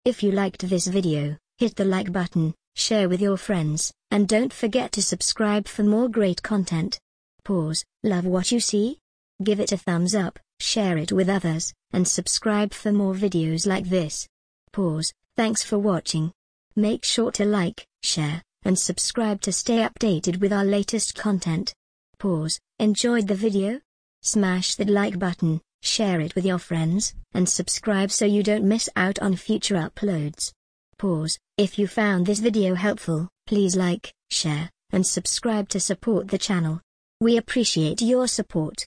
If you liked this video, hit the like button, share with your friends, and don't forget to subscribe for more great content. Pause. Love what you see? Give it a thumbs up, share it with others, and subscribe for more videos like this. Pause. Thanks for watching. Make sure to like, share, and subscribe to stay updated with our latest content. Pause. Enjoyed the video? Smash that like button, share it with your friends, and subscribe so you don't miss out on future uploads. Pause. If you found this video helpful, please like, share, and subscribe to support the channel. We appreciate your support.